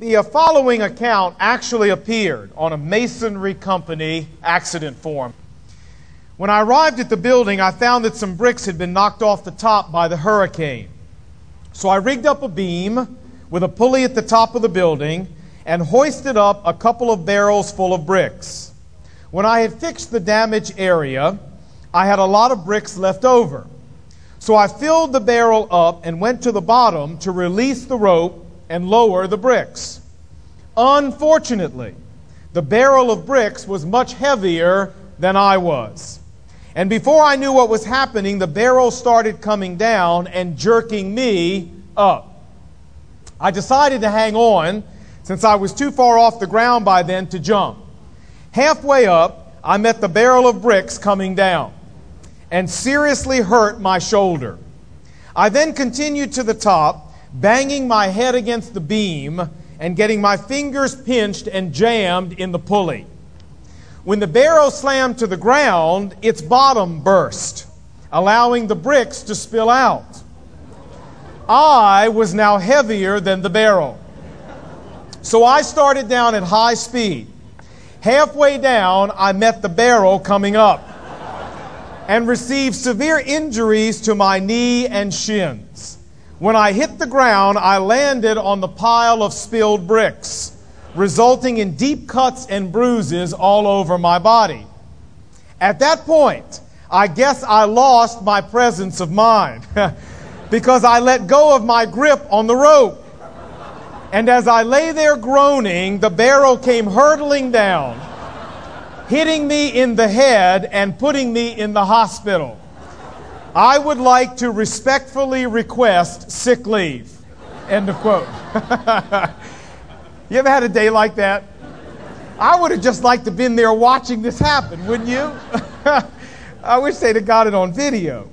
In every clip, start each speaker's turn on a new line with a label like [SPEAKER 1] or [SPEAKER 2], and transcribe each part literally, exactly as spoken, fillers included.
[SPEAKER 1] The uh, following account actually appeared on a masonry company accident form. When I arrived at the building, I found that some bricks had been knocked off the top by the hurricane. So I rigged up a beam with a pulley at the top of the building and hoisted up a couple of barrels full of bricks. When I had fixed the damaged area, I had a lot of bricks left over. So I filled the barrel up and went to the bottom to release the rope and lower the bricks. Unfortunately, the barrel of bricks was much heavier than I was. And before I knew what was happening, the barrel started coming down and jerking me up. I decided to hang on since I was too far off the ground by then to jump. Halfway up, I met the barrel of bricks coming down and seriously hurt my shoulder. I then continued to the top, banging my head against the beam and getting my fingers pinched and jammed in the pulley. When the barrel slammed to the ground, its bottom burst, allowing the bricks to spill out. I was now heavier than the barrel. So I started down at high speed. Halfway down, I met the barrel coming up and received severe injuries to my knee and shins. When I hit the ground, I landed on the pile of spilled bricks, resulting in deep cuts and bruises all over my body. At that point, I guess I lost my presence of mind because I let go of my grip on the rope. And as I lay there groaning, the barrel came hurtling down, hitting me in the head and putting me in the hospital. I would like to respectfully request sick leave. End of quote. You ever had a day like that? I would have just liked to have been there watching this happen, wouldn't you? I wish they'd have got it on video.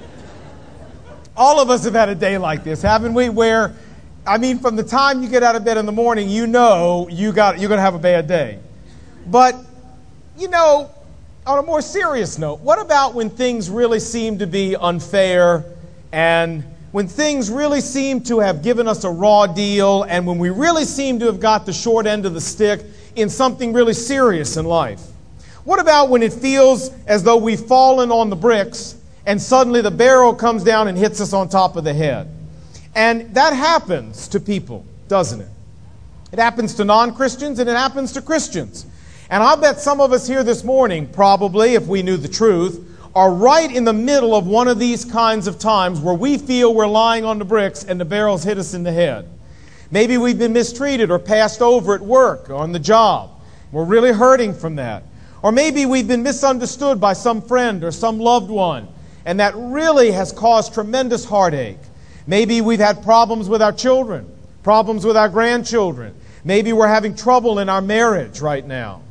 [SPEAKER 1] All of us have had a day like this, haven't we? Where, I mean, from the time you get out of bed in the morning, you know you got, you're going to have a bad day. But, you know, on a more serious note, what about when things really seem to be unfair and when things really seem to have given us a raw deal and when we really seem to have got the short end of the stick in something really serious in life? What about when it feels as though we've fallen on the bricks and suddenly the barrel comes down and hits us on top of the head? And that happens to people, doesn't it? It happens to non-Christians and it happens to Christians. And I'll bet some of us here this morning, probably, if we knew the truth, are right in the middle of one of these kinds of times where we feel we're lying on the bricks and the barrels hit us in the head. Maybe we've been mistreated or passed over at work or on the job. We're really hurting from that. Or maybe we've been misunderstood by some friend or some loved one, and that really has caused tremendous heartache. Maybe we've had problems with our children, problems with our grandchildren. Maybe we're having trouble in our marriage right now.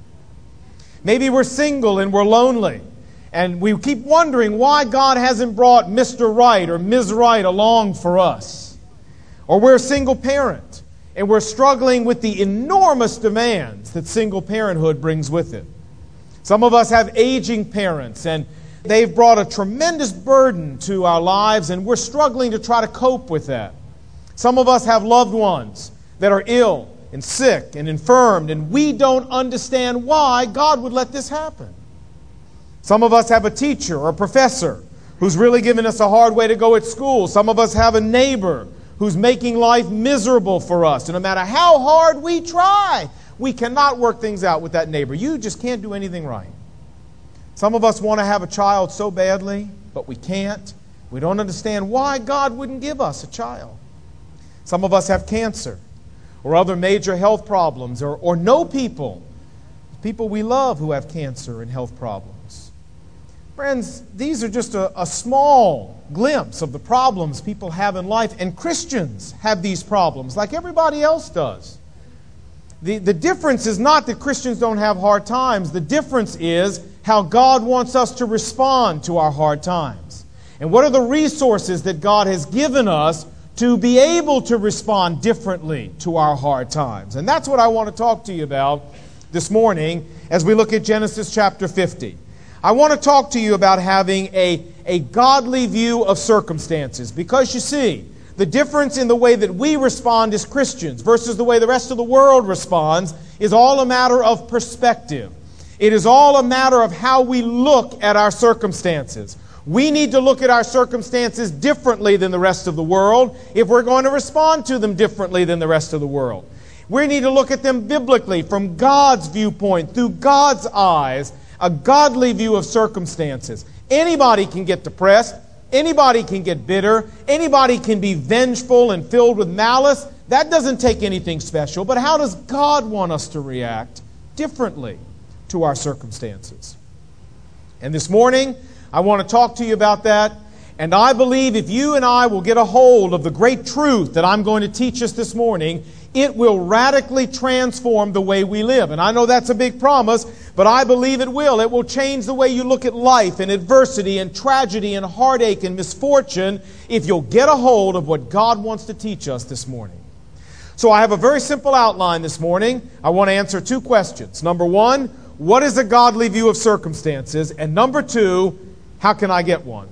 [SPEAKER 1] Maybe we're single and we're lonely, and we keep wondering why God hasn't brought Mister Right or Miz Right along for us. Or we're a single parent, and we're struggling with the enormous demands that single parenthood brings with it. Some of us have aging parents, and they've brought a tremendous burden to our lives, and we're struggling to try to cope with that. Some of us have loved ones that are ill and sick and infirmed, and we don't understand why God would let this happen. Some of us have a teacher or a professor who's really giving us a hard way to go at school. Some of us have a neighbor who's making life miserable for us. And no matter how hard we try, we cannot work things out with that neighbor. You just can't do anything right. Some of us want to have a child so badly, but we can't. We don't understand why God wouldn't give us a child. Some of us have cancer or other major health problems, or, or know people, people we love who have cancer and health problems. Friends, these are just a, a small glimpse of the problems people have in life, and Christians have these problems like everybody else does. The, the difference is not that Christians don't have hard times. The difference is how God wants us to respond to our hard times. And what are the resources that God has given us to be able to respond differently to our hard times. And that's what I want to talk to you about this morning as we look at Genesis chapter fifty. I want to talk to you about having a, a godly view of circumstances, because you see, The difference in the way that we respond as Christians versus the way the rest of the world responds is all a matter of perspective. It is all a matter of how we look at our circumstances. We need to look at our circumstances differently than the rest of the world if we're going to respond to them differently than the rest of the world. We need to look at them biblically, from God's viewpoint, through God's eyes, a godly view of circumstances. Anybody can get depressed. Anybody can get bitter. Anybody can be vengeful and filled with malice. That doesn't take anything special. But how does God want us to react differently to our circumstances? And this morning, I want to talk to you about that. And I believe if you and I will get a hold of the great truth that I'm going to teach us this morning, it will radically transform the way we live. And I know that's a big promise, but I believe it will. It will change the way you look at life and adversity and tragedy and heartache and misfortune if you'll get a hold of what God wants to teach us this morning. So I have a very simple outline this morning. I want to answer two questions. Number one, what is a godly view of circumstances? And number two, how can I get one?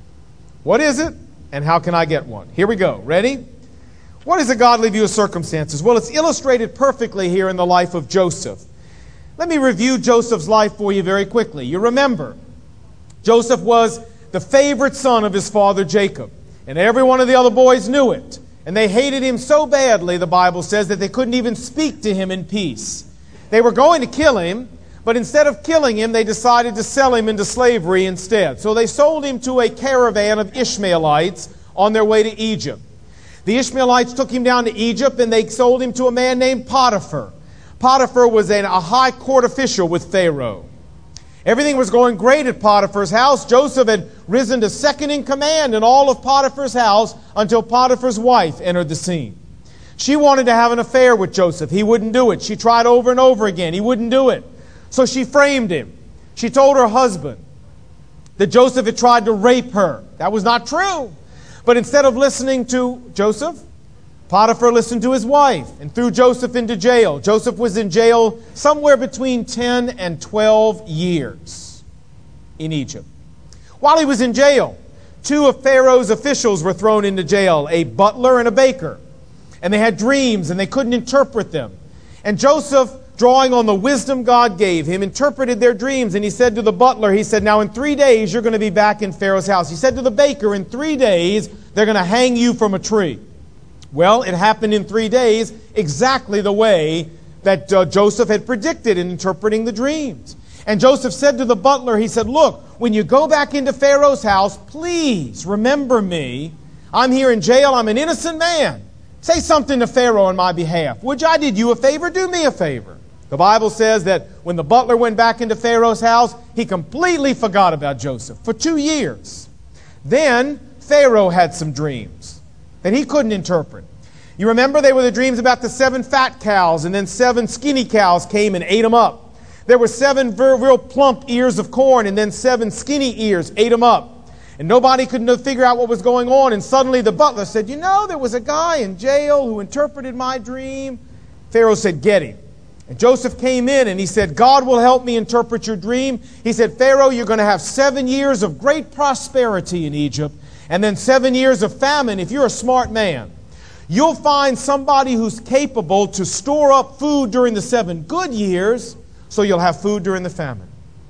[SPEAKER 1] What is it, and how can I get one? Here we go. Ready? What is a godly view of circumstances? Well, it's illustrated perfectly here in the life of Joseph. Let me review Joseph's life for you very quickly. You remember, Joseph was the favorite son of his father Jacob, and every one of the other boys knew it. And they hated him so badly, the Bible says, that they couldn't even speak to him in peace. They were going to kill him, but instead of killing him, they decided to sell him into slavery instead. So they sold him to a caravan of Ishmaelites on their way to Egypt. The Ishmaelites took him down to Egypt, and they sold him to a man named Potiphar. Potiphar was a high court official with Pharaoh. Everything was going great at Potiphar's house. Joseph had risen to second in command in all of Potiphar's house until Potiphar's wife entered the scene. She wanted to have an affair with Joseph. He wouldn't do it. She tried over and over again. He wouldn't do it. So she framed him. She told her husband that Joseph had tried to rape her. That was not true. But instead of listening to Joseph, Potiphar listened to his wife and threw Joseph into jail. Joseph was in jail somewhere between ten and twelve years in Egypt. While he was in jail, two of Pharaoh's officials were thrown into jail, a butler and a baker. And they had dreams and they couldn't interpret them. And Joseph, drawing on the wisdom God gave him, interpreted their dreams. And he said to the butler, he said, now in three days you're going to be back in Pharaoh's house. He said to the baker, in three days they're going to hang you from a tree. Well, it happened in three days exactly the way that uh, Joseph had predicted in interpreting the dreams. And Joseph said to the butler, he said, look, when you go back into Pharaoh's house, please remember me. I'm here in jail. I'm an innocent man. Say something to Pharaoh on my behalf. Would you? I did you a favor. Do me a favor. The Bible says that when the butler went back into Pharaoh's house, he completely forgot about Joseph for two years. Then Pharaoh had some dreams that he couldn't interpret. You remember they were the dreams about the seven fat cows, and then seven skinny cows came and ate them up. There were seven very, real plump ears of corn, and then seven skinny ears ate them up. And nobody could figure out what was going on. And suddenly the butler said, you know, there was a guy in jail who interpreted my dream. Pharaoh said, get him. And Joseph came in and he said, God will help me interpret your dream. He said, Pharaoh, you're going to have seven years of great prosperity in Egypt, and then seven years of famine if you're a smart man. You'll find somebody who's capable to store up food during the seven good years, so you'll have food during the famine.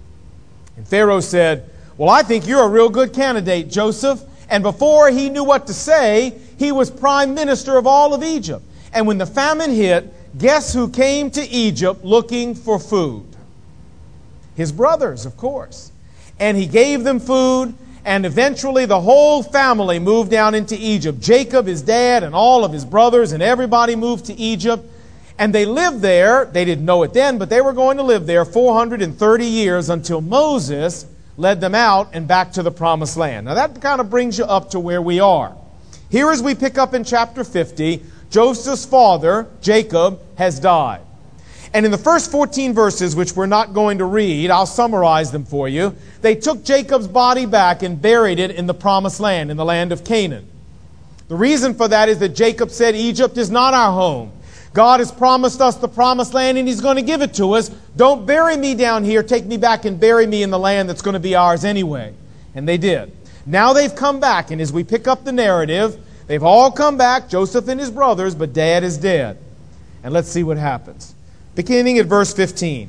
[SPEAKER 1] And Pharaoh said, well, I think you're a real good candidate, Joseph. And before he knew what to say, he was prime minister of all of Egypt. And when the famine hit, guess who came to Egypt looking for food? His brothers, of course. And he gave them food, and eventually the whole family moved down into Egypt. Jacob, his dad, and all of his brothers, and everybody moved to Egypt. And they lived there. They didn't know it then, but they were going to live there four hundred thirty years until Moses led them out and back to the promised land. Now that kind of brings you up to where we are. Here as we pick up in chapter fifty, Joseph's father, Jacob, has died. And in the first fourteen verses, which we're not going to read, I'll summarize them for you. They took Jacob's body back and buried it in the promised land, in the land of Canaan. The reason for that is that Jacob said, Egypt is not our home. God has promised us the promised land and He's going to give it to us. Don't bury me down here. Take me back and bury me in the land that's going to be ours anyway. And they did. Now they've come back, and as we pick up the narrative, They've all come back, Joseph and his brothers, but Dad is dead. And let's see what happens. Beginning at verse fifteen.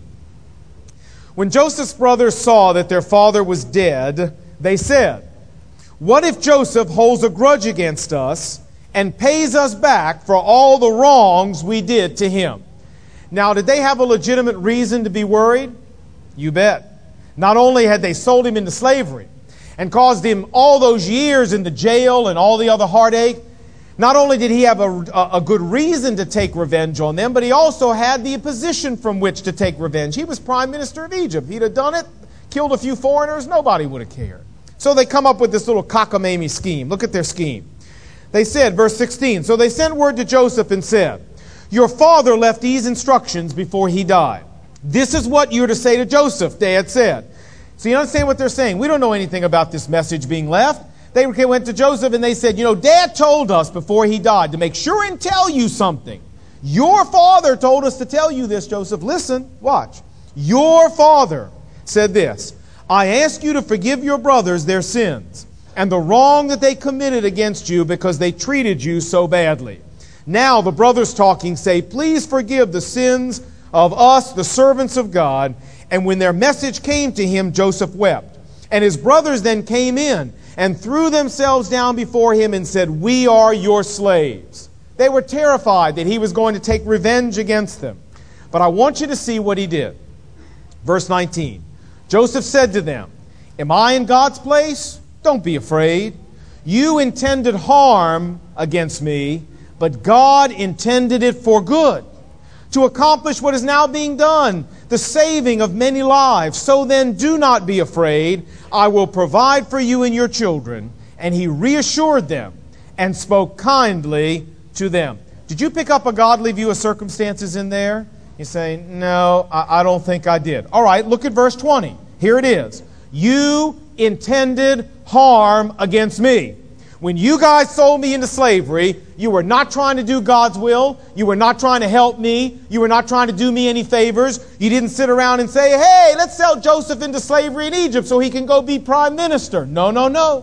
[SPEAKER 1] When Joseph's brothers saw that their father was dead, they said, "What if Joseph holds a grudge against us and pays us back for all the wrongs we did to him?" Now, did they have a legitimate reason to be worried? You bet. Not only had they sold him into slavery and caused him all those years in the jail and all the other heartache, not only did he have a, a good reason to take revenge on them, but he also had the position from which to take revenge. He was prime minister of Egypt. He'd have done it, killed a few foreigners, nobody would have cared. So they come up with this little cockamamie scheme. Look at their scheme. They said, verse sixteen, "So they sent word to Joseph and said, 'Your father left these instructions before he died. This is what you're to say to Joseph,' Dad said." So you understand what they're saying? We don't know anything about this message being left. They went to Joseph and they said, "You know, Dad told us before he died to make sure and tell you something. Your father told us to tell you this, Joseph. Listen, watch. Your father said this, 'I ask you to forgive your brothers their sins and the wrong that they committed against you because they treated you so badly.' Now the brothers talking say, 'Please forgive the sins of us, the servants of God.' And when their message came to him, Joseph wept. And his brothers then came in and threw themselves down before him and said, 'We are your slaves.'" They were terrified that he was going to take revenge against them. But I want you to see what he did. Verse nineteen. Joseph said to them, "Am I in God's place? Don't be afraid. You intended harm against me, but God intended it for good, to accomplish what is now being done, the saving of many lives. So then do not be afraid. I will provide for you and your children." And he reassured them and spoke kindly to them. Did you pick up a godly view of circumstances in there? You say, "No, I, I don't think I did." All right, look at verse twenty. Here it is. "You intended harm against me." When you guys sold me into slavery, you were not trying to do God's will. You were not trying to help me. You were not trying to do me any favors. You didn't sit around and say, "Hey, let's sell Joseph into slavery in Egypt so he can go be prime minister." No, no, no.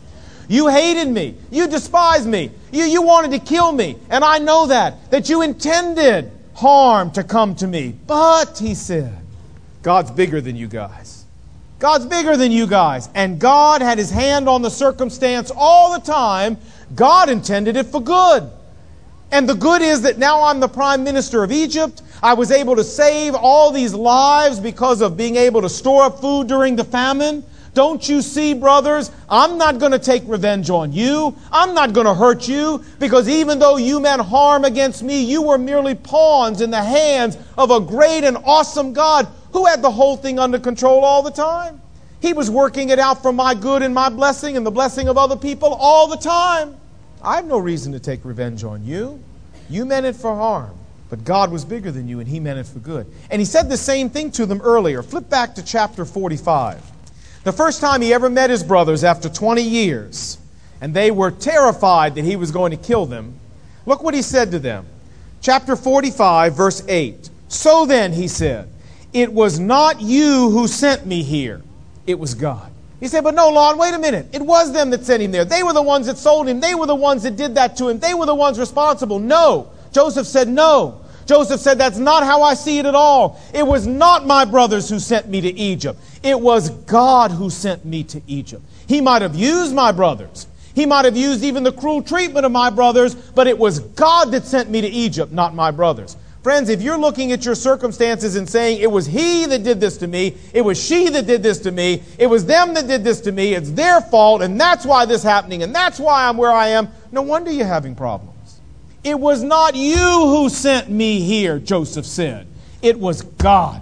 [SPEAKER 1] You hated me. You despised me. You, you wanted to kill me. And I know that, that you intended harm to come to me. But, he said, God's bigger than you guys. God's bigger than you guys. And God had his hand on the circumstance all the time. God intended it for good. And the good is that now I'm the prime minister of Egypt. I was able to save all these lives because of being able to store up food during the famine. Don't you see, brothers, I'm not going to take revenge on you. I'm not going to hurt you, because even though you meant harm against me, you were merely pawns in the hands of a great and awesome God who had the whole thing under control all the time. He was working it out for my good and my blessing and the blessing of other people all the time. I have no reason to take revenge on you. You meant it for harm, but God was bigger than you and he meant it for good. And he said the same thing to them earlier. Flip back to chapter forty-five. The first time he ever met his brothers after twenty years, and they were terrified that he was going to kill them. Look what he said to them. Chapter forty-five, verse eight. "So then," he said, "it was not you who sent me here. It was God." He said, "But no, Lord, wait a minute. It was them that sent him there. They were the ones that sold him. They were the ones that did that to him. They were the ones responsible." No. Joseph said, "No." Joseph said, "That's not how I see it at all. It was not my brothers who sent me to Egypt. It was God who sent me to Egypt. He might have used my brothers. He might have used even the cruel treatment of my brothers, but it was God that sent me to Egypt, not my brothers." Friends, if you're looking at your circumstances and saying, "It was he that did this to me, it was she that did this to me, it was them that did this to me, it's their fault, and that's why this is happening, and that's why I'm where I am," no wonder you're having problems. "It was not you who sent me here," Joseph said. "It was God."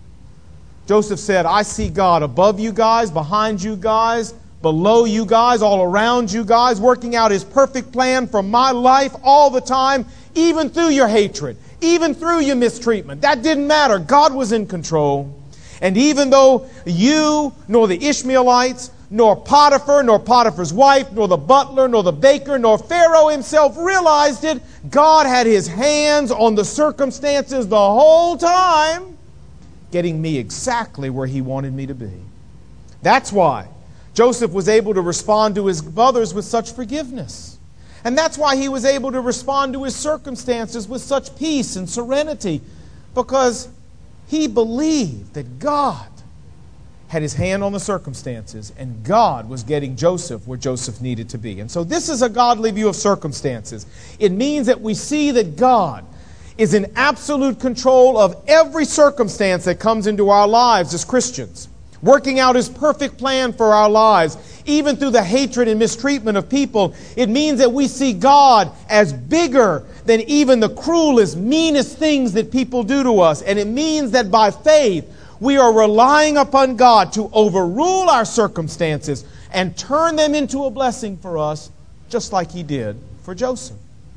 [SPEAKER 1] Joseph said, "I see God above you guys, behind you guys, below you guys, all around you guys, working out his perfect plan for my life all the time, even through your hatred, even through your mistreatment." That didn't matter. God was in control. And even though you, nor the Ishmaelites, nor Potiphar, nor Potiphar's wife, nor the butler, nor the baker, nor Pharaoh himself realized it, God had his hands on the circumstances the whole time, getting me exactly where he wanted me to be. That's why Joseph was able to respond to his brothers with such forgiveness. And that's why he was able to respond to his circumstances with such peace and serenity, because he believed that God had his hand on the circumstances, and God was getting Joseph where Joseph needed to be. And so this is a godly view of circumstances. It means that we see that God is in absolute control of every circumstance that comes into our lives as Christians, working out his perfect plan for our lives, even through the hatred and mistreatment of people. It means that we see God as bigger than even the cruelest, meanest things that people do to us. And it means that by faith, we are relying upon God to overrule our circumstances and turn them into a blessing for us, just like he did for Joseph.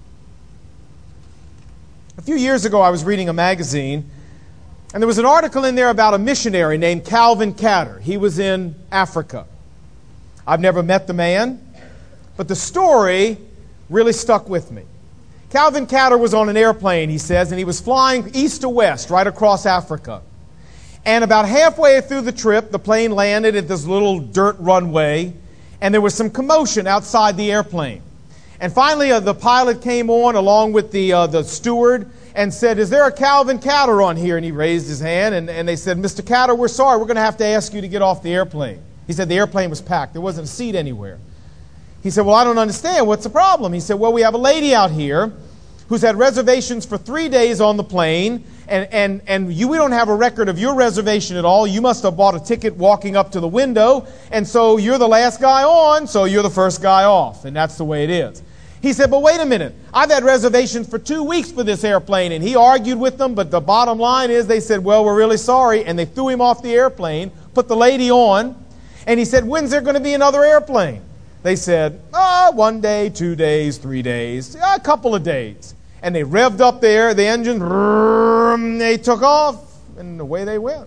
[SPEAKER 1] A few years ago, I was reading a magazine, and there was an article in there about a missionary named Calvin Catter. He was in Africa. I've never met the man, but the story really stuck with me. Calvin Catter was on an airplane, he says, and he was flying east to west right across Africa. And about halfway through the trip, the plane landed at this little dirt runway, and there was some commotion outside the airplane. And finally, uh, the pilot came on along with the uh, the steward and said, "Is there a Calvin Catter on here?" And he raised his hand, and, and they said, "Mister Catter, we're sorry, we're going to have to ask you to get off the airplane." He said the airplane was packed. There wasn't a seat anywhere. He said, "Well, I don't understand. What's the problem?" He said, "Well, we have a lady out here who's had reservations for three days on the plane, and, and, and you, we don't have a record of your reservation at all. You must have bought a ticket walking up to the window, and so you're the last guy on, so you're the first guy off, and that's the way it is." He said, "But wait a minute. I've had reservations for two weeks for this airplane," and he argued with them, but the bottom line is they said, "Well, we're really sorry," and they threw him off the airplane, put the lady on, and he said, "When's there going to be another airplane?" They said, "Oh, one day, two days, three days, a couple of days." And they revved up there, the engine, they took off, and away they went.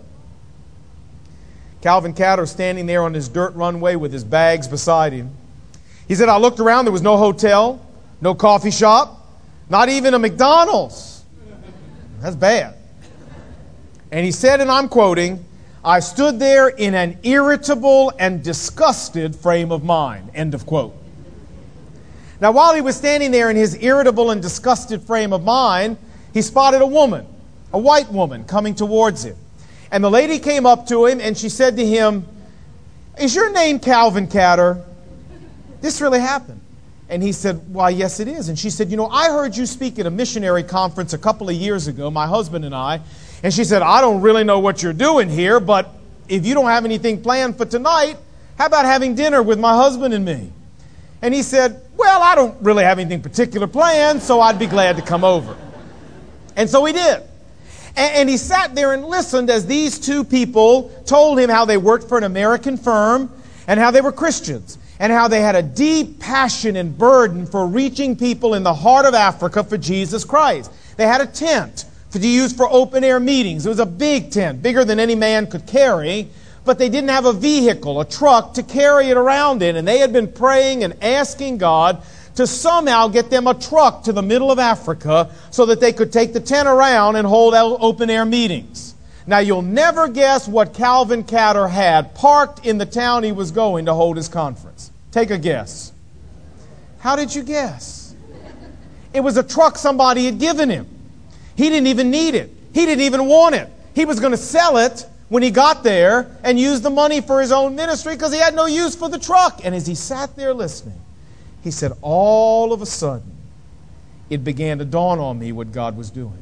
[SPEAKER 1] Calvin Catter standing there on his dirt runway with his bags beside him. He said, "I looked around, there was no hotel, no coffee shop, not even a McDonald's." That's bad. And he said, and I'm quoting, "I stood there in an irritable and disgusted frame of mind." End of quote. Now, while he was standing there in his irritable and disgusted frame of mind, he spotted a woman, a white woman, coming towards him. And the lady came up to him and she said to him, "Is your name Calvin Catter?" This really happened. And he said, "Why, yes, it is." And she said, "You know, I heard you speak at a missionary conference a couple of years ago, my husband and I." And she said, "I don't really know what you're doing here, but if you don't have anything planned for tonight, how about having dinner with my husband and me?" And he said, "Well, I don't really have anything particular planned, so I'd be glad to come over." And so he did. And, and he sat there and listened as these two people told him how they worked for an American firm and how they were Christians and how they had a deep passion and burden for reaching people in the heart of Africa for Jesus Christ. They had a tent to use for open-air meetings. It was a big tent, bigger than any man could carry, but they didn't have a vehicle, a truck, to carry it around in. And they had been praying and asking God to somehow get them a truck to the middle of Africa so that they could take the tent around and hold open-air meetings. Now, you'll never guess what Calvin Catter had parked in the town he was going to hold his conference. Take a guess. How did you guess? It was a truck somebody had given him. He didn't even need it. He didn't even want it. He was going to sell it when he got there and use the money for his own ministry because he had no use for the truck. And as he sat there listening, he said, all of a sudden, it began to dawn on me what God was doing.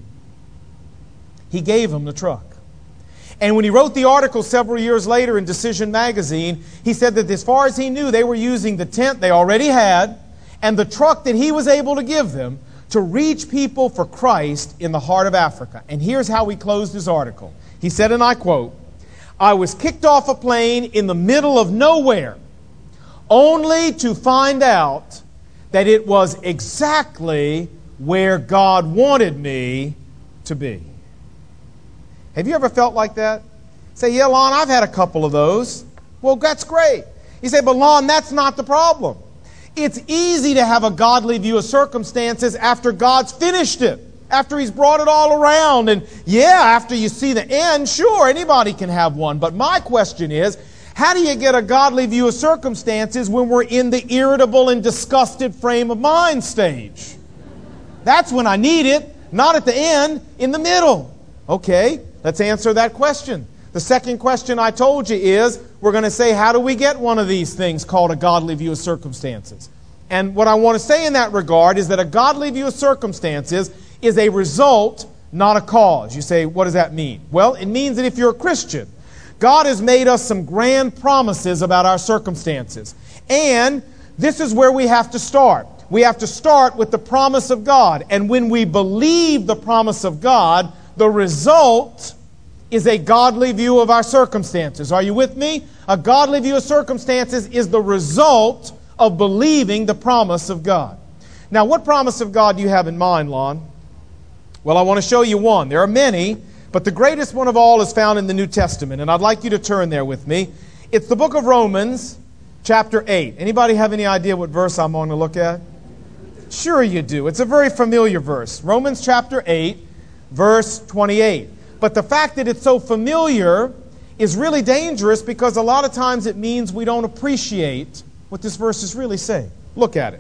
[SPEAKER 1] He gave him the truck. And when he wrote the article several years later in Decision Magazine, he said that as far as he knew, they were using the tent they already had and the truck that he was able to give them to reach people for Christ in the heart of Africa. And here's how he closed his article. He said, and I quote, "I was kicked off a plane in the middle of nowhere, only to find out that it was exactly where God wanted me to be." Have you ever felt like that? Say, "Yeah, Lon, I've had a couple of those." Well, that's great. You say, "But Lon, that's not the problem." It's easy to have a godly view of circumstances after God's finished it, after He's brought it all around. And yeah, after you see the end, sure, anybody can have one. But my question is, How do you get a godly view of circumstances when we're in the irritable and disgusted frame of mind stage? That's when I need it, not at the end, in the middle. Okay, let's answer that question. The second question I told you is, we're going to say, how do we get one of these things called a godly view of circumstances? And what I want to say in that regard is that a godly view of circumstances is a result, not a cause. You say, what does that mean? Well, it means that if you're a Christian, God has made us some grand promises about our circumstances. And this is where we have to start. We have to start with the promise of God. And when we believe the promise of God, the result is a godly view of our circumstances. Are you with me? A godly view of circumstances is the result of believing the promise of God. Now, what promise of God do you have in mind, Lon? Well, I want to show you one. There are many, but the greatest one of all is found in the New Testament, and I'd like you to turn there with me. It's the book of Romans, chapter eight. Anybody have any idea what verse I'm going to look at? Sure you do. It's a very familiar verse. Romans chapter eight, verse twenty-eight. But the fact that it's so familiar is really dangerous because a lot of times it means we don't appreciate what this verse is really saying. Look at it.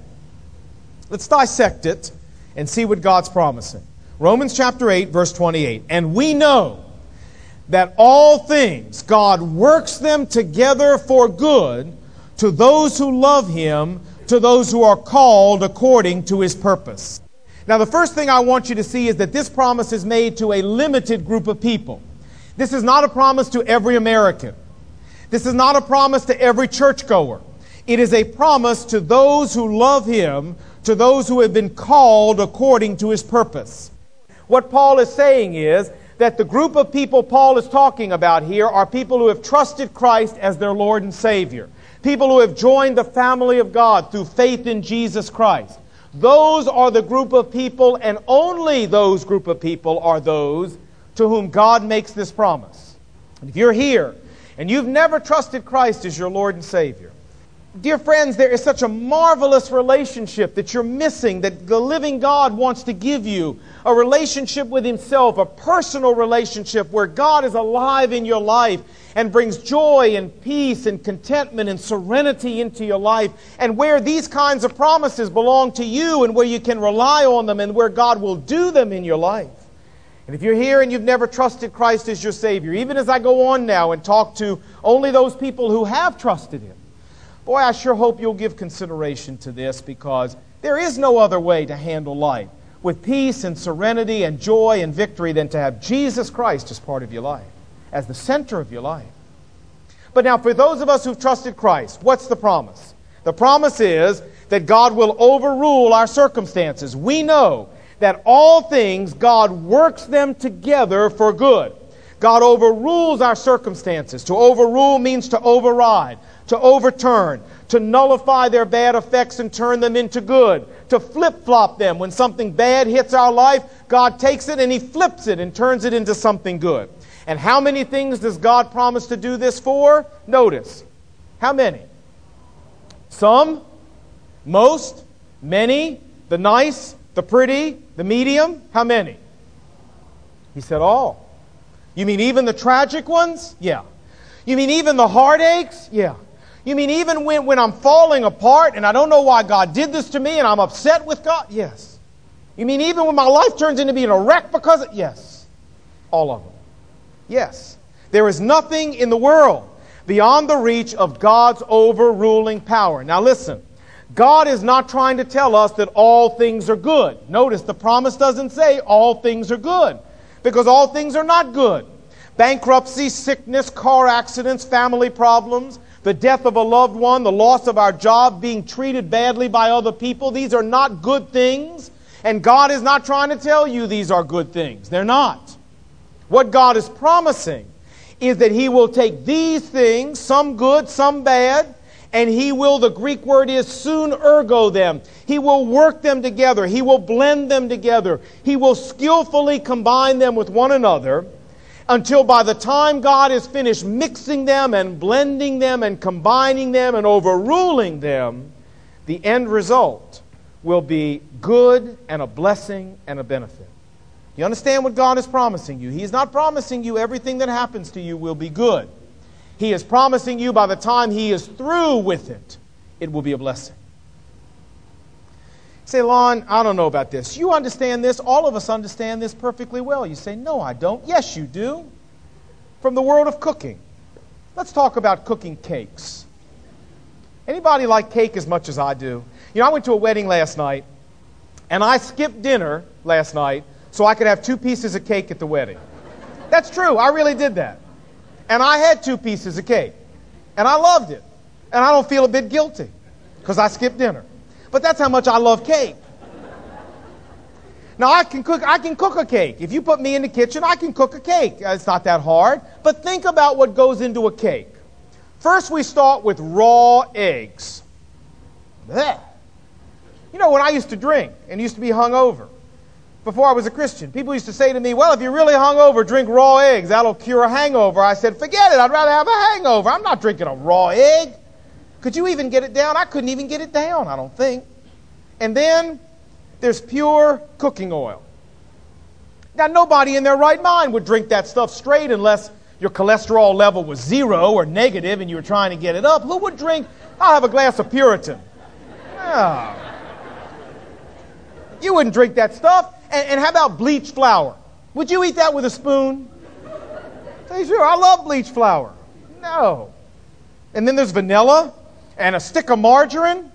[SPEAKER 1] Let's dissect it and see what God's promising. Romans chapter eight, verse twenty-eight. And we know that all things God works them together for good to those who love Him, to those who are called according to His purpose. Now, the first thing I want you to see is that this promise is made to a limited group of people. This is not a promise to every American. This is not a promise to every churchgoer. It is a promise to those who love Him, to those who have been called according to His purpose. What Paul is saying is that the group of people Paul is talking about here are people who have trusted Christ as their Lord and Savior. People who have joined the family of God through faith in Jesus Christ. Those are the group of people, and only those group of people are those to whom God makes this promise. And if you're here and you've never trusted Christ as your Lord and Savior, dear friends, there is such a marvelous relationship that you're missing, that the living God wants to give you. A relationship with Himself, a personal relationship where God is alive in your life and brings joy and peace and contentment and serenity into your life, and where these kinds of promises belong to you and where you can rely on them and where God will do them in your life. And if you're here and you've never trusted Christ as your Savior, even as I go on now and talk to only those people who have trusted Him, boy, I sure hope you'll give consideration to this, because there is no other way to handle life with peace and serenity and joy and victory than to have Jesus Christ as part of your life, as the center of your life. But now, for those of us who've trusted Christ, what's the promise? The promise is that God will overrule our circumstances. We know that all things, God works them together for good. God overrules our circumstances. To overrule means to override, to overturn, to nullify their bad effects and turn them into good, to flip-flop them. When something bad hits our life, God takes it and He flips it and turns it into something good. And how many things does God promise to do this for? Notice. How many? Some? Most? Many? The nice? The pretty? The medium? How many? He said all. You mean even the tragic ones? Yeah. You mean even the heartaches? Yeah. You mean even when, when I'm falling apart and I don't know why God did this to me and I'm upset with God? Yes. You mean even when my life turns into being a wreck because of... Yes. All of them. Yes. There is nothing in the world beyond the reach of God's overruling power. Now listen. God is not trying to tell us that all things are good. Notice the promise doesn't say all things are good, because all things are not good. Bankruptcy, sickness, car accidents, family problems, the death of a loved one, the loss of our job, being treated badly by other people, these are not good things. And God is not trying to tell you these are good things. They're not. What God is promising is that He will take these things, some good, some bad, and He will, the Greek word is soon ergo them. He will work them together. He will blend them together. He will skillfully combine them with one another until by the time God is finished mixing them and blending them and combining them and overruling them, the end result will be good and a blessing and a benefit. You understand what God is promising you? He is not promising you everything that happens to you will be good. He is promising you by the time he is through with it, it will be a blessing. You say, Lon, I don't know about this. You understand this? All of us understand this perfectly well. You say, no, I don't. Yes, you do. From the world of cooking. Let's talk about cooking cakes. Anybody like cake as much as I do? You know, I went to a wedding last night, and I skipped dinner last night so I could have two pieces of cake at the wedding. That's true. I really did that. And I had two pieces of cake. And I loved it. And I don't feel a bit guilty because I skipped dinner. But that's how much I love cake. Now, I can cook I can cook a cake. If you put me in the kitchen, I can cook a cake. It's not that hard. But think about what goes into a cake. First, we start with raw eggs. Blech. You know, when I used to drink and used to be hungover, before I was a Christian, people used to say to me, well, if you're really hungover, drink raw eggs. That'll cure a hangover. I said, forget it. I'd rather have a hangover. I'm not drinking a raw egg. Could you even get it down? I couldn't even get it down, I don't think. And then there's pure cooking oil. Now, nobody in their right mind would drink that stuff straight unless your cholesterol level was zero or negative and you were trying to get it up. Who would drink, I'll have a glass of Puritan. No. You wouldn't drink that stuff. And, and how about bleached flour? Would you eat that with a spoon? Tell you sure, I love bleached flour. No. And then there's vanilla and a stick of margarine.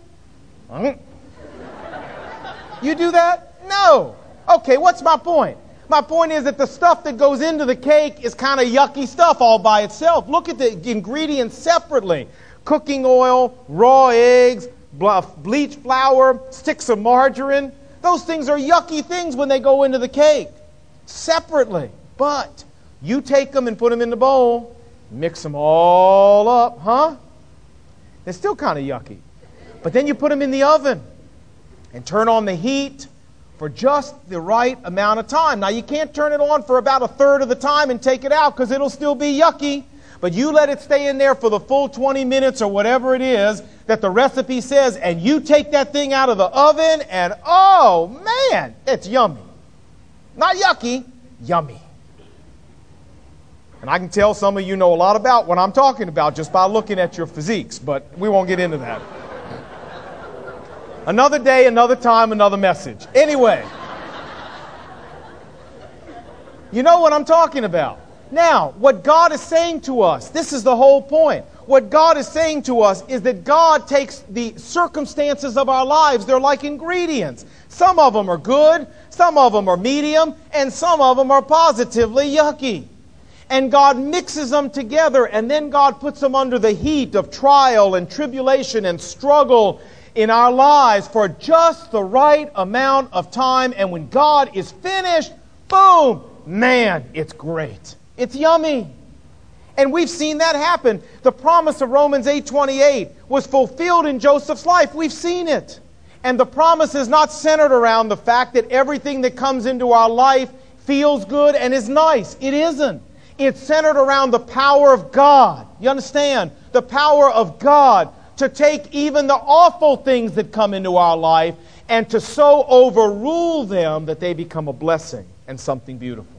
[SPEAKER 1] You do that? No. Okay, what's my point? My point is that the stuff that goes into the cake is kind of yucky stuff all by itself. Look at the ingredients separately. Cooking oil, raw eggs, bleached flour, sticks of margarine. Those things are yucky things when they go into the cake. Separately. But you take them and put them in the bowl, mix them all up, huh? They're still kind of yucky. But then you put them in the oven and turn on the heat for just the right amount of time. Now, you can't turn it on for about a third of the time and take it out because it'll still be yucky. But you let it stay in there for the full twenty minutes or whatever it is that the recipe says, and you take that thing out of the oven, and oh, man, it's yummy. Not yucky, yummy. And I can tell some of you know a lot about what I'm talking about just by looking at your physiques, but we won't get into that. Another day, another time, another message. Anyway, you know what I'm talking about. Now, what God is saying to us, this is the whole point. What God is saying to us is that God takes the circumstances of our lives. They're like ingredients. Some of them are good, some of them are medium, and some of them are positively yucky. And God mixes them together, and then God puts them under the heat of trial and tribulation and struggle in our lives for just the right amount of time. And when God is finished, boom, man, it's great. It's yummy. And we've seen that happen. The promise of Romans eight twenty-eight was fulfilled in Joseph's life. We've seen it. And the promise is not centered around the fact that everything that comes into our life feels good and is nice. It isn't. It's centered around the power of God. You understand? The power of God to take even the awful things that come into our life and to so overrule them that they become a blessing and something beautiful.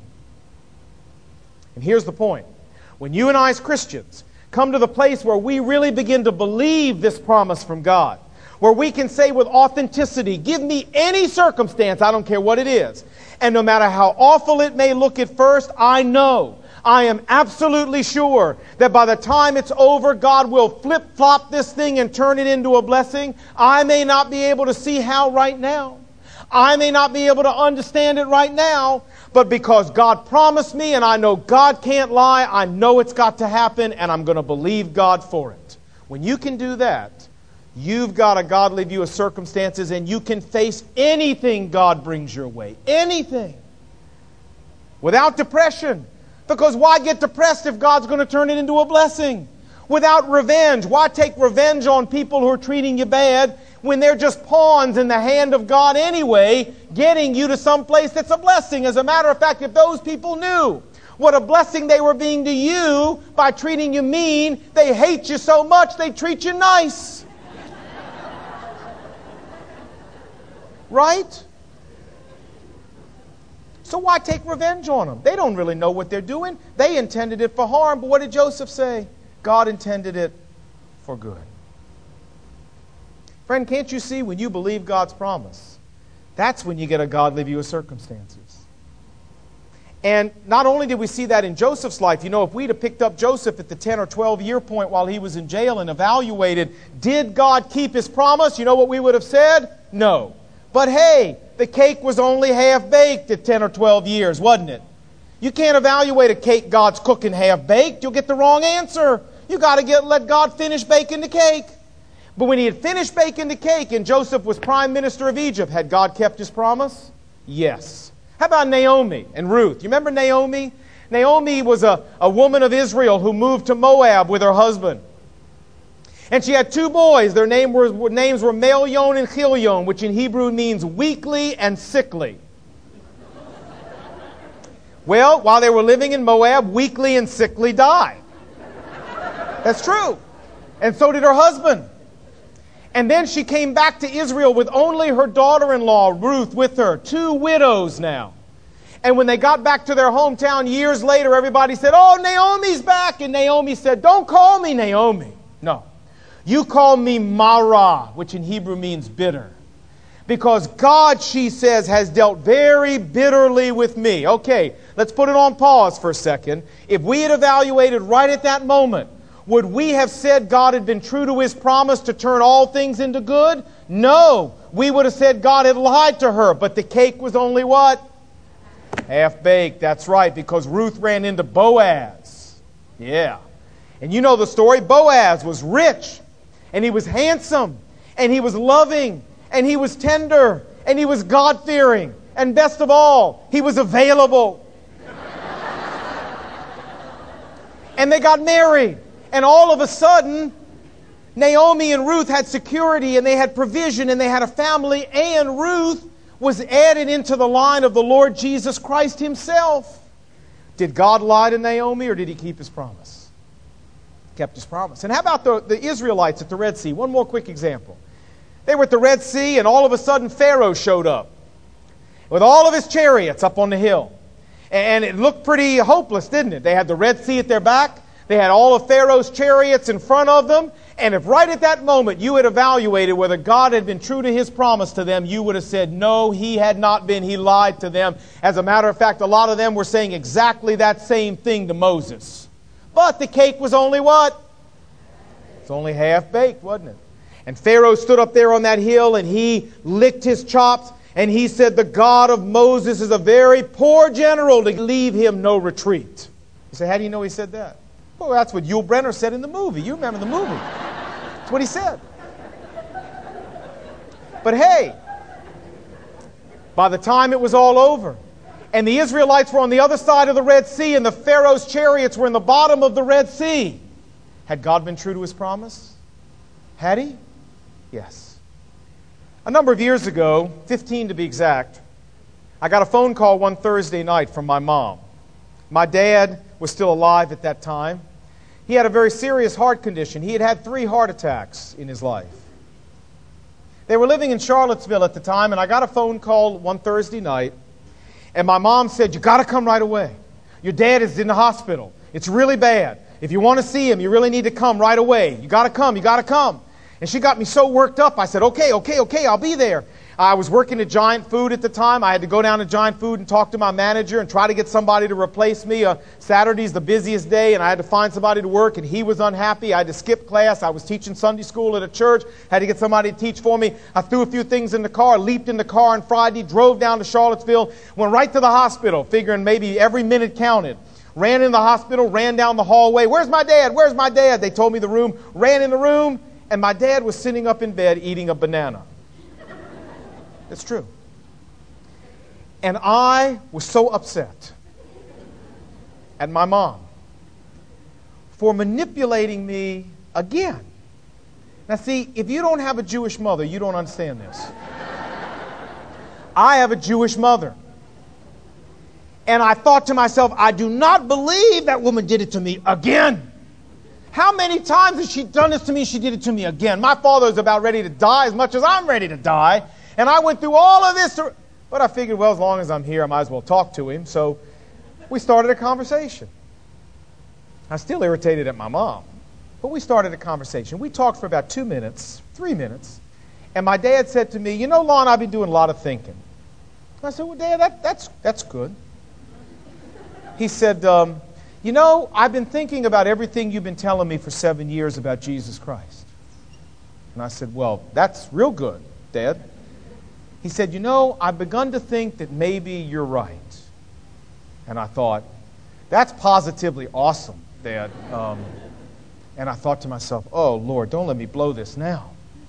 [SPEAKER 1] And here's the point. When you and I as Christians come to the place where we really begin to believe this promise from God, where we can say with authenticity, give me any circumstance, I don't care what it is, and no matter how awful it may look at first, I know, I am absolutely sure that by the time it's over, God will flip-flop this thing and turn it into a blessing. I may not be able to see how right now. I may not be able to understand it right now, but because God promised me and I know God can't lie, I know it's got to happen and I'm going to believe God for it. When you can do that, you've got a godly view of circumstances and you can face anything God brings your way. Anything. Without depression. Because why get depressed if God's going to turn it into a blessing? Without revenge. Why take revenge on people who are treating you bad when they're just pawns in the hand of God anyway, getting you to some place that's a blessing? As a matter of fact, if those people knew what a blessing they were being to you by treating you mean, they hate you so much they treat you nice. Right? So why take revenge on them? They don't really know what they're doing. They intended it for harm, but what did Joseph say? God intended it for good. Friend, can't you see when you believe God's promise, that's when you get a godly view of circumstances. And not only did we see that in Joseph's life, you know, if we'd have picked up Joseph at the ten or twelve year point while he was in jail and evaluated, did God keep His promise? You know what we would have said? No. But hey, the cake was only half baked at ten or twelve years, wasn't it? You can't evaluate a cake God's cooking half baked. You'll get the wrong answer. You got to get let God finish baking the cake. But when He had finished baking the cake and Joseph was prime minister of Egypt, had God kept His promise? Yes. How about Naomi and Ruth? You remember Naomi? Naomi was a, a woman of Israel who moved to Moab with her husband. And she had two boys. Their name were, names were Mahlon and Chilion, which in Hebrew means weakly and sickly. Well, while they were living in Moab, weakly and sickly died. That's true. And so did her husband. And then she came back to Israel with only her daughter-in-law, Ruth, with her. Two widows now. And when they got back to their hometown years later, everybody said, "Oh, Naomi's back." And Naomi said, "Don't call me Naomi. No. You call me Mara," which in Hebrew means bitter. Because God, she says, has dealt very bitterly with me. Okay, let's put it on pause for a second. If we had evaluated right at that moment, would we have said God had been true to His promise to turn all things into good? No. We would have said God had lied to her. But the cake was only what? Half-baked. That's right, because Ruth ran into Boaz. Yeah. And you know the story. Boaz was rich, and he was handsome, and he was loving, and he was tender, and he was God-fearing. And best of all, he was available. And they got married. And all of a sudden, Naomi and Ruth had security, and they had provision, and they had a family, and Ruth was added into the line of the Lord Jesus Christ Himself. Did God lie to Naomi, or did He keep His promise? Kept His promise. And how about the, the Israelites at the Red Sea? One more quick example. They were at the Red Sea, and all of a sudden Pharaoh showed up with all of his chariots up on the hill. And it looked pretty hopeless, didn't it? They had the Red Sea at their back. They had all of Pharaoh's chariots in front of them. And if right at that moment you had evaluated whether God had been true to His promise to them, you would have said, no, He had not been. He lied to them. As a matter of fact, a lot of them were saying exactly that same thing to Moses. But the cake was only what? It's only half-baked, wasn't it? And Pharaoh stood up there on that hill, and he licked his chops, and he said, the God of Moses is a very poor general to leave him no retreat. You say, how do you know he said that? Well, that's what Yul Brynner said in the movie. You remember the movie. That's what he said. But hey, by the time it was all over, and the Israelites were on the other side of the Red Sea, and the Pharaoh's chariots were in the bottom of the Red Sea, had God been true to His promise? Had He? Yes. A number of years ago, fifteen to be exact, I got a phone call one Thursday night from my mom. My dad was still alive at that time. He had a very serious heart condition. He had had three heart attacks in his life. They were living in Charlottesville at the time, and I got a phone call one Thursday night, and my mom said, you got to come right away. Your dad is in the hospital. It's really bad. If you want to see him, you really need to come right away. You got to come. You got to come. And she got me so worked up. I said, okay, okay, okay, I'll be there. I was working at Giant Food at the time. I had to go down to Giant Food and talk to my manager and try to get somebody to replace me. Uh, Saturday's the busiest day, and I had to find somebody to work, and he was unhappy. I had to skip class. I was teaching Sunday school at a church. Had to get somebody to teach for me. I threw a few things in the car, leaped in the car on Friday, drove down to Charlottesville, went right to the hospital, figuring maybe every minute counted. Ran in the hospital, ran down the hallway. Where's my dad? Where's my dad? They told me the room. Ran in the room, and my dad was sitting up in bed eating a banana. It's true. And I was so upset at my mom for manipulating me again. Now see, if you don't have a Jewish mother, you don't understand this. I have a Jewish mother. And I thought to myself, I do not believe that woman did it to me again. How many times has she done this to me? She did it to me again. My father is about ready to die as much as I'm ready to die. And I went through all of this. To, but I figured, well, as long as I'm here, I might as well talk to him. So we started a conversation. I'm still irritated at my mom. But we started a conversation. We talked for about two minutes, three minutes, and my dad said to me, you know, Lon, I've been doing a lot of thinking. I said, well, Dad, that, that's, that's good. He said, um, you know, I've been thinking about everything you've been telling me for seven years about Jesus Christ. And I said, well, that's real good, Dad. He said, you know, I've begun to think that maybe you're right. And I thought, that's positively awesome, Dad. Um, and I thought to myself, oh, Lord, don't let me blow this now.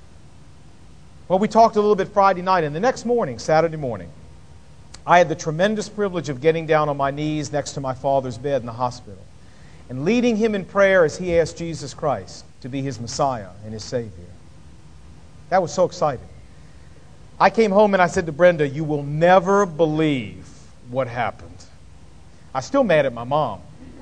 [SPEAKER 1] Well, we talked a little bit Friday night, and the next morning, Saturday morning, I had the tremendous privilege of getting down on my knees next to my father's bed in the hospital and leading him in prayer as he asked Jesus Christ to be his Messiah and his Savior. That was so exciting. I came home and I said to Brenda, you will never believe what happened. I was still mad at my mom,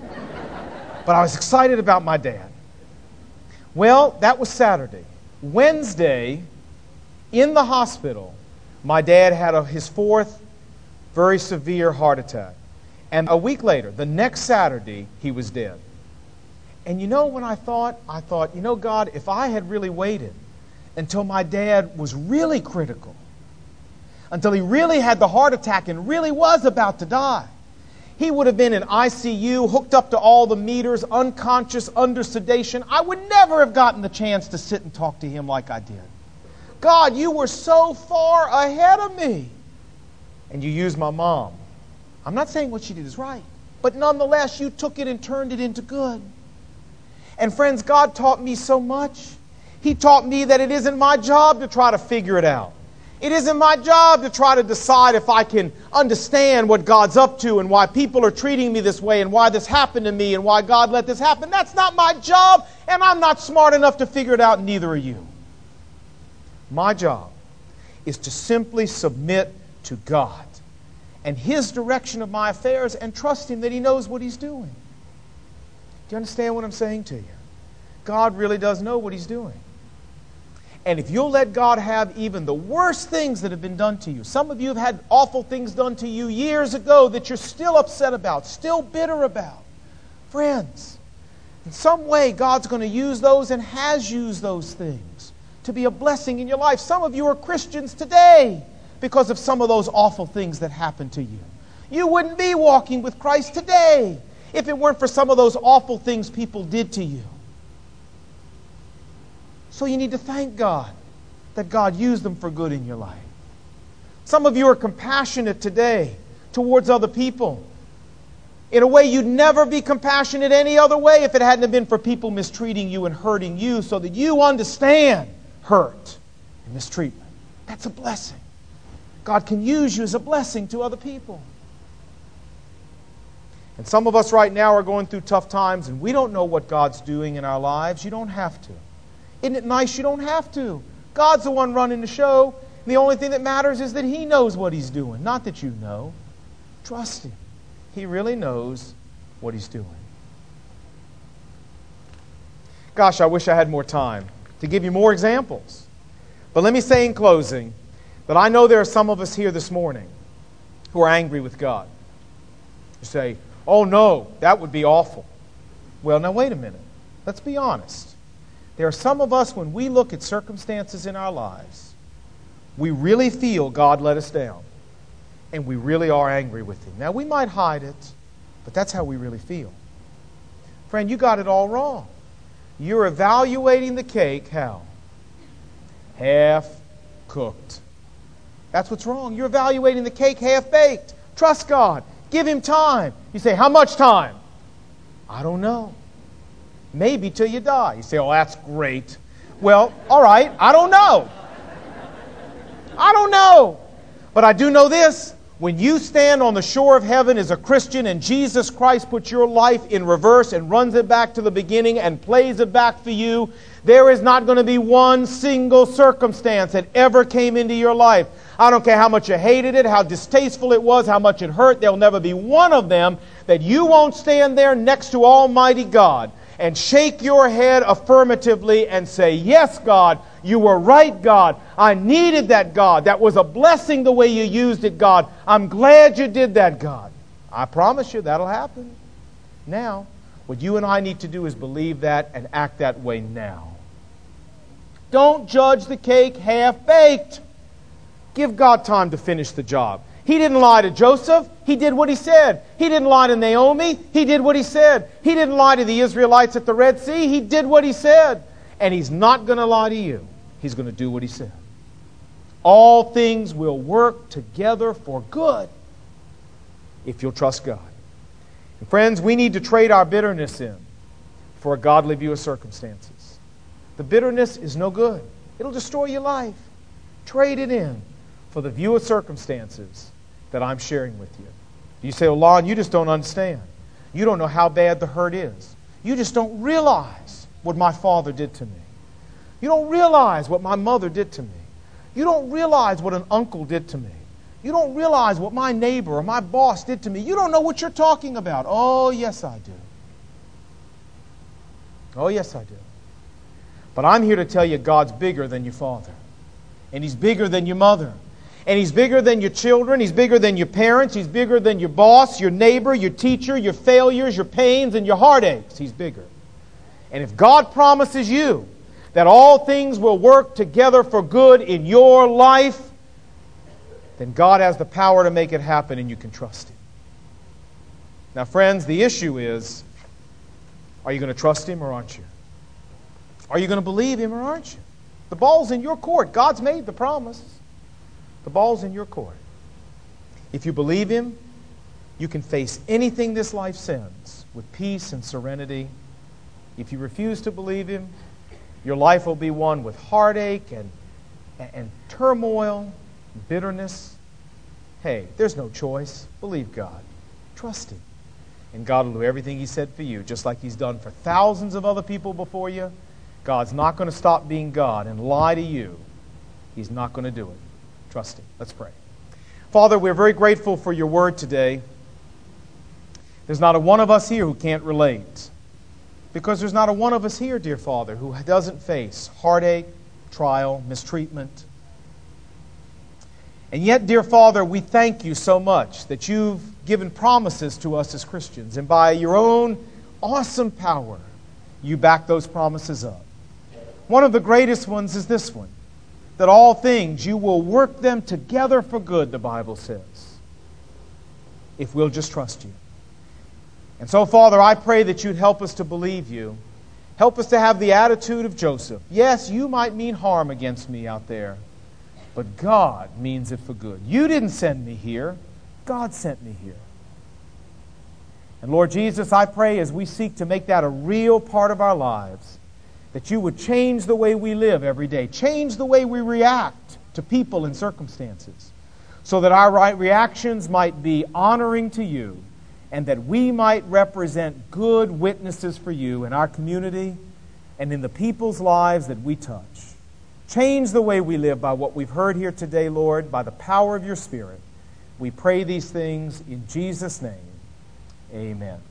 [SPEAKER 1] but I was excited about my dad. Well, that was Saturday. Wednesday, in the hospital, my dad had a, his fourth very severe heart attack. And a week later, the next Saturday, he was dead. And you know when I thought, I thought, you know, God, if I had really waited until my dad was really critical, until he really had the heart attack and really was about to die, he would have been in I C U, hooked up to all the meters, unconscious, under sedation. I would never have gotten the chance to sit and talk to him like I did. God, you were so far ahead of me. And you used my mom. I'm not saying what she did is right, but nonetheless, you took it and turned it into good. And friends, God taught me so much. He taught me that it isn't my job to try to figure it out. It isn't my job to try to decide if I can understand what God's up to and why people are treating me this way and why this happened to me and why God let this happen. That's not my job, and I'm not smart enough to figure it out, and neither are you. My job is to simply submit to God and His direction of my affairs and trust Him that He knows what He's doing. Do you understand what I'm saying to you? God really does know what He's doing. And if you'll let God have even the worst things that have been done to you, some of you have had awful things done to you years ago that you're still upset about, still bitter about. Friends, in some way God's going to use those and has used those things to be a blessing in your life. Some of you are Christians today because of some of those awful things that happened to you. You wouldn't be walking with Christ today if it weren't for some of those awful things people did to you. So you need to thank God that God used them for good in your life. Some of you are compassionate today towards other people in a way you'd never be compassionate any other way if it hadn't been for people mistreating you and hurting you, so that you understand hurt and mistreatment. That's a blessing. God can use you as a blessing to other people. And some of us right now are going through tough times and we don't know what God's doing in our lives. You don't have to. Isn't it nice you don't have to? God's the one running the show. The only thing that matters is that He knows what He's doing, not that you know. Trust Him. He really knows what He's doing. Gosh, I wish I had more time to give you more examples. But let me say in closing that I know there are some of us here this morning who are angry with God. You say, oh no, that would be awful. Well, now wait a minute. Let's be honest. There are some of us, when we look at circumstances in our lives, we really feel God let us down. And we really are angry with Him. Now, we might hide it, but that's how we really feel. Friend, you got it all wrong. You're evaluating the cake how? Half-cooked. That's what's wrong. You're evaluating the cake half-baked. Trust God. Give Him time. You say, how much time? I don't know. Maybe till you die. You say, oh, that's great. Well, all right, I don't know. I don't know. But I do know this. When you stand on the shore of heaven as a Christian and Jesus Christ puts your life in reverse and runs it back to the beginning and plays it back for you, there is not going to be one single circumstance that ever came into your life. I don't care how much you hated it, how distasteful it was, how much it hurt. There will never be one of them that you won't stand there next to Almighty God and shake your head affirmatively and say, yes, God, you were right, God. I needed that, God. That was a blessing the way you used it, God. I'm glad you did that, God. I promise you that'll happen. Now, What you and I need to do is believe that and act that way now. Don't judge the cake half-baked. Give God time to finish the job. He didn't lie to Joseph. He did what he said. He didn't lie to Naomi. He did what he said. He didn't lie to the Israelites at the Red Sea. He did what he said. And he's not going to lie to you. He's going to do what he said. All things will work together for good if you'll trust God. And friends, we need to trade our bitterness in for a godly view of circumstances. The bitterness is no good. It'll destroy your life. Trade it in for the view of circumstances that I'm sharing with you. You say, oh, Lon, you just don't understand. You don't know how bad the hurt is. You just don't realize what my father did to me. You don't realize what my mother did to me. You don't realize what an uncle did to me. You don't realize what my neighbor or my boss did to me. You don't know what you're talking about. Oh, yes, I do. Oh, yes, I do. But I'm here to tell you God's bigger than your father. And He's bigger than your mother. And He's bigger than your children. He's bigger than your parents. He's bigger than your boss, your neighbor, your teacher, your failures, your pains, and your heartaches. He's bigger. And if God promises you that all things will work together for good in your life, then God has the power to make it happen, and you can trust Him. Now, friends, the issue is, are you going to trust Him or aren't you? Are you going to believe Him or aren't you? The ball's in your court. God's made the promise. The ball's in your court. If you believe Him, you can face anything this life sends with peace and serenity. If you refuse to believe Him, your life will be one with heartache and, and, and turmoil, and bitterness. Hey, there's no choice. Believe God. Trust Him. And God will do everything He said for you, just like He's done for thousands of other people before you. God's not going to stop being God and lie to you. He's not going to do it. Trust Him. Let's pray. Father, we're very grateful for your word today. There's not a one of us here who can't relate. Because there's not a one of us here, dear Father, who doesn't face heartache, trial, mistreatment. And yet, dear Father, we thank you so much that you've given promises to us as Christians. And by your own awesome power, you back those promises up. One of the greatest ones is this one, that all things you will work them together for good, the Bible says, if we'll just trust you. And so, Father, I pray that you'd help us to believe you. Help us to have the attitude of Joseph. Yes, you might mean harm against me out there, but God means it for good. You didn't send me here. God sent me here. And Lord Jesus, I pray as we seek to make that a real part of our lives, that you would change the way we live every day, change the way we react to people and circumstances, so that our right reactions might be honoring to you, and that we might represent good witnesses for you in our community and in the people's lives that we touch. Change the way we live by what we've heard here today, Lord, by the power of your Spirit. We pray these things in Jesus' name. Amen.